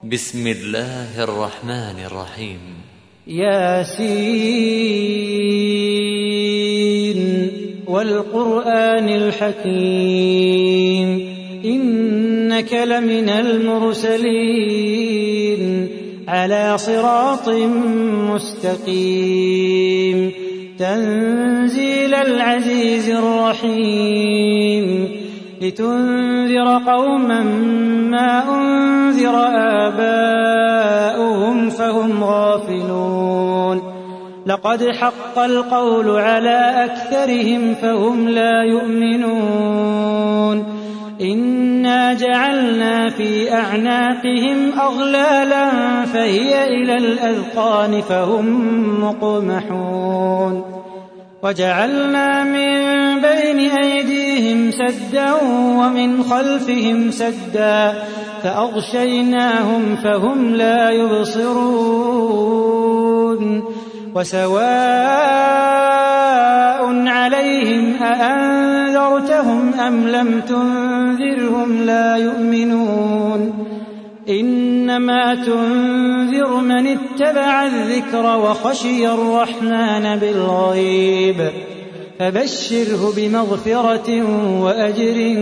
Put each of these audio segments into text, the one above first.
بسم الله الرحمن الرحيم. ياسين والقرآن الحكيم إنك لمن المرسلين على صراط مستقيم تنزيل العزيز الرحيم لتنذر قوما ما أنذر آباؤهم فهم غافلون لقد حق القول على أكثرهم فهم لا يؤمنون إنا جعلنا في أعناقهم أغلالا فهي إلى الأذقان فهم مقمحون وجعلنا من بين أيديهم سدا ومن خلفهم سدا فأغشيناهم فهم لا يبصرون وسواء عليهم أأنذرتهم أم لم تنذرهم لا يؤمنون إنما تنذر من اتبع الذكر وخشي الرحمن بالغيب فبشره بمغفرة وأجر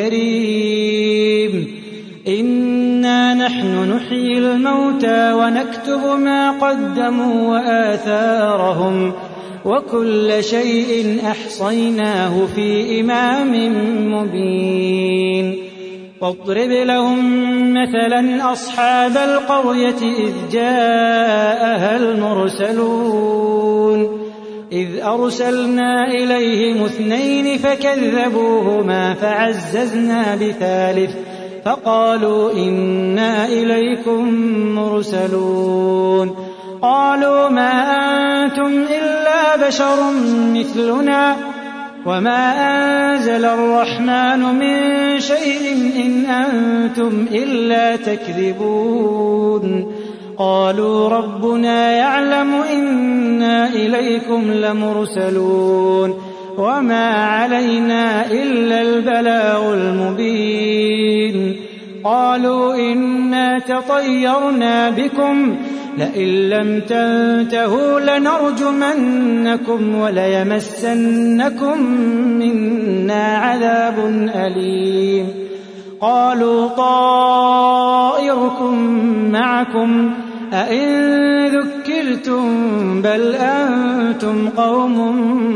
كريم إنا نحن نحيي الموتى ونكتب ما قدموا وآثارهم وكل شيء أحصيناه في إمام مبين واضرب لهم مثلا أصحاب القرية إذ جاءها المرسلون إذ أرسلنا إليهم 2 فكذبوهما فعززنا ب3 فقالوا إنا إليكم مرسلون قالوا ما أنتم إلا بشر مثلنا وما أنزل الرحمن من شيء إن أنتم إلا تكذبون قالوا ربنا يعلم إنا إليكم لمرسلون وما علينا إلا البلاغ المبين قالوا إنا تطيرنا بكم لئن لم تنتهوا لنرجمنكم وليمسنكم منا عذاب أليم قالوا طائركم معكم أئن ذكرتم بل أنتم قوم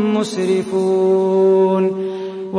مسرفون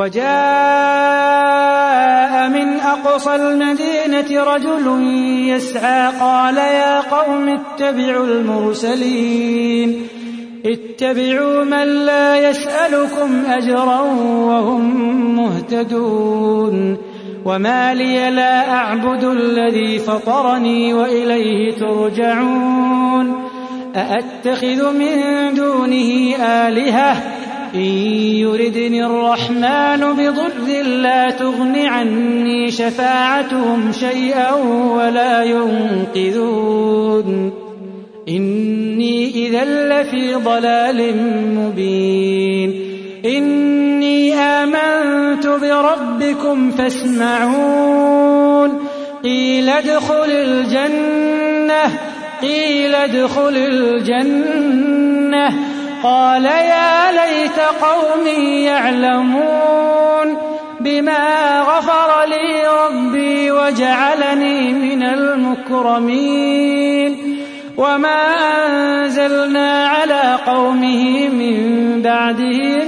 وجاء من أقصى المدينة رجل يسعى قال يا قوم اتبعوا المرسلين اتبعوا من لا يسألكم أجرا وهم مهتدون وما لي لا أعبد الذي فطرني وإليه ترجعون أأتخذ من دونه آلهة إن يردني الرحمن بضر لا تغن عني شفاعتهم شيئا ولا ينقذون إني إذا لفي ضلال مبين إني آمنت بربكم فاسمعون قيل ادخل الجنة قال يا ليت قومي يعلمون بما غفر لي ربي وجعلني من المكرمين وما أنزلنا على قومه من بعده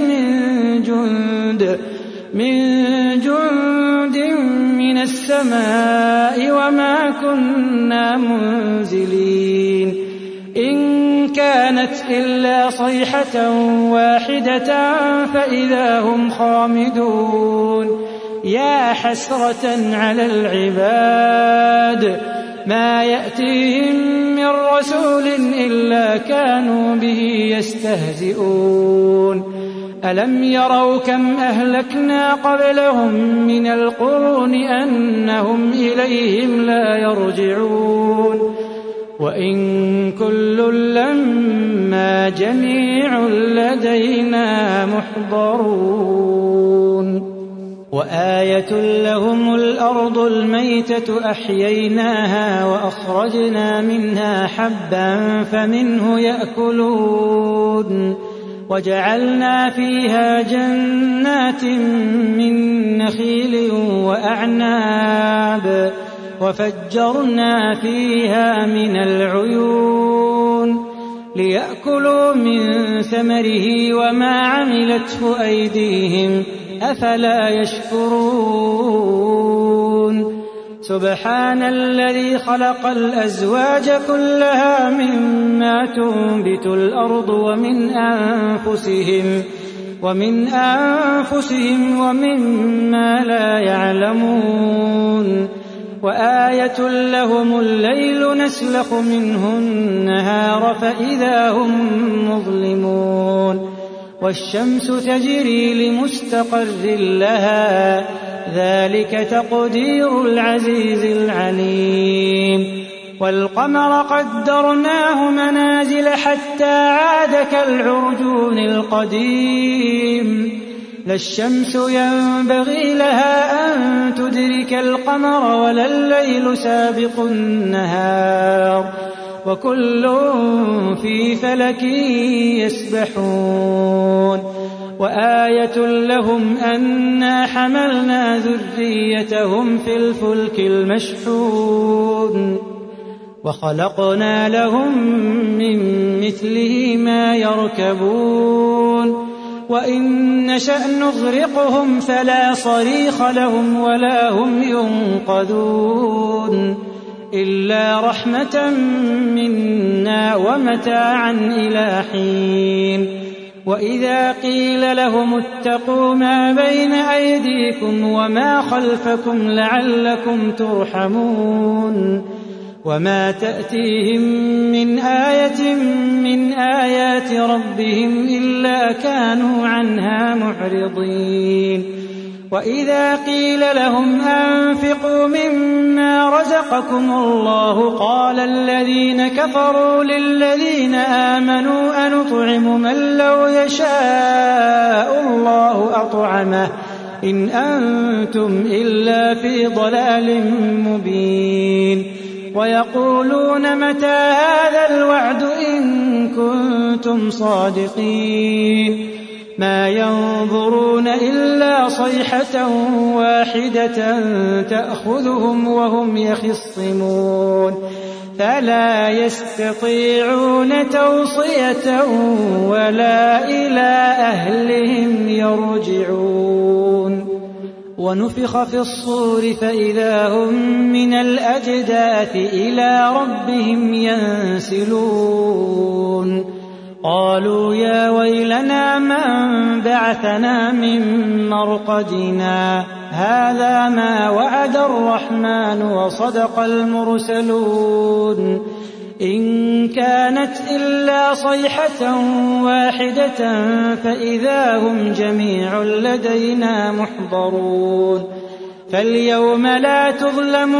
من جند من السماء وما كنا منزلين إن كانت إلا صيحة واحدة فإذا هم خامدون يا حسرة على العباد ما يأتيهم من رسول إلا كانوا به يستهزئون ألم يروا كم أهلكنا قبلهم من القرون أنهم إليهم لا يرجعون وإن كل لما جميع لدينا محضرون وآية لهم الأرض الميتة أحييناها وأخرجنا منها حبا فمنه يأكلون وجعلنا فيها جنات من نخيل وأعناب وفجرنا فيها من العيون ليأكلوا من ثمره وما عملته أيديهم أفلا يشكرون سبحان الذي خلق الأزواج كلها مما تنبت الأرض ومن أنفسهم ومما لا يعلمون وآية لهم الليل نسلخ منه النهار فإذا هم مظلمون والشمس تجري لمستقر لها ذلك تقدير العزيز العليم والقمر قدرناه منازل حتى عاد كالعرجون القديم لا الشمس ينبغي لها أن تدرك القمر ولا الليل سابق النهار وكل في فلك يسبحون وآية لهم أنا حملنا ذريتهم في الفلك المشحون وخلقنا لهم من مثله ما يركبون وإن نشأ نغرقهم فلا صريخ لهم ولا هم ينقذون إلا رحمة منا ومتاعا إلى حين وإذا قيل لهم اتقوا ما بين أيديكم وما خلفكم لعلكم ترحمون وما تأتيهم من آية من آيات ربهم إلا كانوا عنها معرضين وإذا قيل لهم أنفقوا مما رزقكم الله قال الذين كفروا للذين آمنوا أنطعم من لو يشاء الله أطعمه إن أنتم إلا في ضلال مبين ويقولون متى هذا الوعد إن كنتم صادقين ما ينظرون إلا صيحة واحدة تأخذهم وهم يخصمون فلا يستطيعون توصية ولا إلى أهلهم يرجعون ونفخ في الصور فإذا هم من الأجداث إلى ربهم ينسلون قالوا يا ويلنا من بعثنا من مرقدنا هذا ما وعد الرحمن وصدق المرسلون إن كانت إلا صيحة واحدة فإذا هم جميع لدينا محضرون فاليوم لا تظلم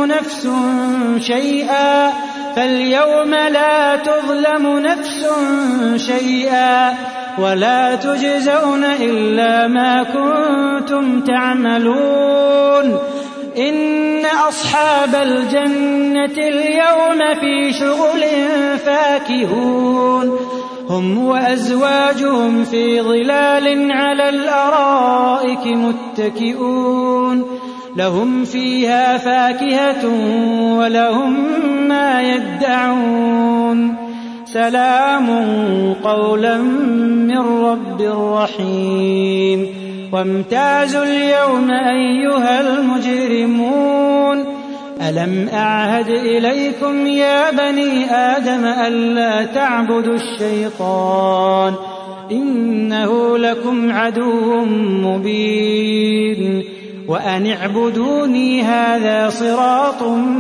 نفس شيئا ولا تجزون إلا ما كنتم تعملون إن أصحاب الجنة اليوم في شغل فاكهون هم وأزواجهم في ظلال على الأرائك متكئون لهم فيها فاكهة ولهم ما يدعون سلام قولا من رب رحيم وامتازوا اليوم أيها المجرمون ألم أعهد إليكم يا بني آدم ألا تعبدوا الشيطان إنه لكم عدو مبين وأن اعبدوني هذا صراط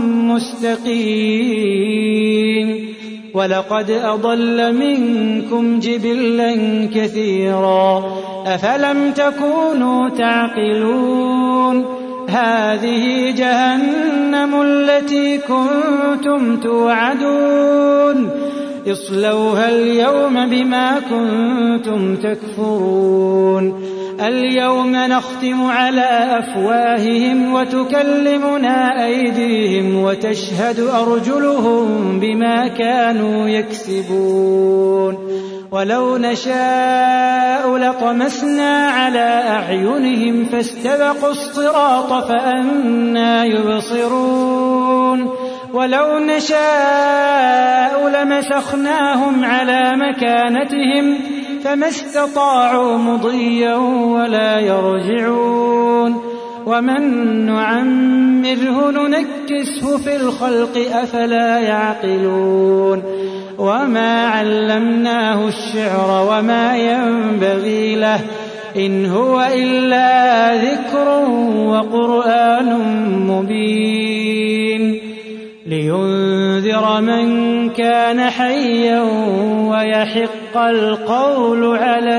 مستقيم ولقد أضل منكم جبلا كثيرا أفلم تكونوا تعقلون هذه جهنم التي كنتم توعدون اصلوها اليوم بما كنتم تكفرون اليوم نختم على أفواههم وتكلمنا أيديهم وتشهد أرجلهم بما كانوا يكسبون ولو نشاء لطمسنا على أعينهم فاستبقوا الصراط فأنى يبصرون ولو نشاء لمسخناهم على مكانتهم فما استطاعوا مضيا ولا يرجعون ومن نعمره ننكسه في الخلق أفلا يعقلون وما علمناه الشعر وما ينبغي له إن هو إلا ذكر وقرآن مبين لينذر من كان حيا ويحق القول على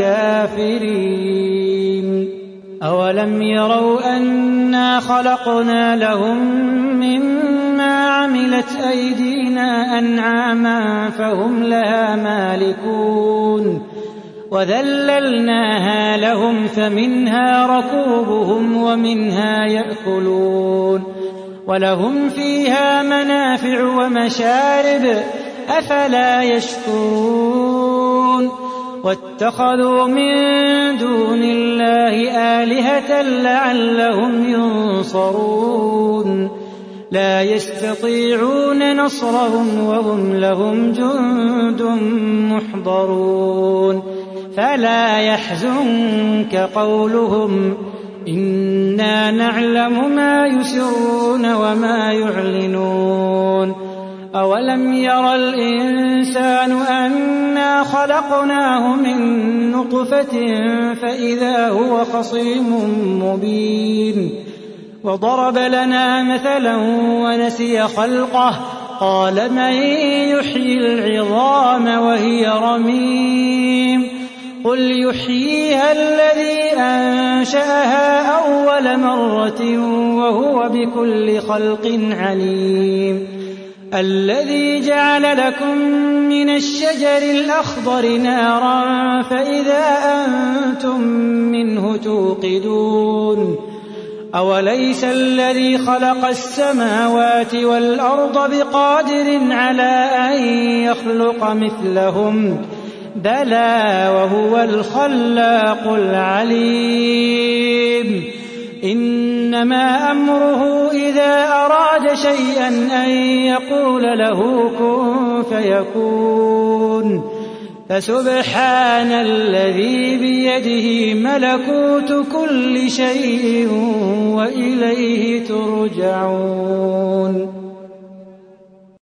الكافرين أولم يروا أنا خلقنا لهم مما عملت أيدينا أنعاما فهم لها مالكون وذللناها لهم فمنها ركوبهم ومنها يأكلون ولهم فيها منافع ومشارب أفلا يشكرون واتخذوا من دون الله آلهة لعلهم ينصرون لا يستطيعون نصرهم وهم لهم جند محضرون فلا يحزنك قولهم إنا نعلم ما يسرون وما يعلنون أولم ير الإنسان أنا خلقناه من نطفة فإذا هو خصيم مبين وضرب لنا مثلا ونسي خلقه قال من يحيي العظام وهي رميم قل يحييها الذي أنشأها أول مرة وهو بكل خلق عليم الذي جعل لكم من الشجر الأخضر نارا فإذا أنتم منه توقدون أوليس الذي خلق السماوات والأرض بقادر على أن يخلق مثلهم بلى وهو الخلاق العليم إنما أمره إذا أراد شيئا أن يقول له كن فيكون فسبحان الذي بيده ملكوت كل شيء وإليه ترجعون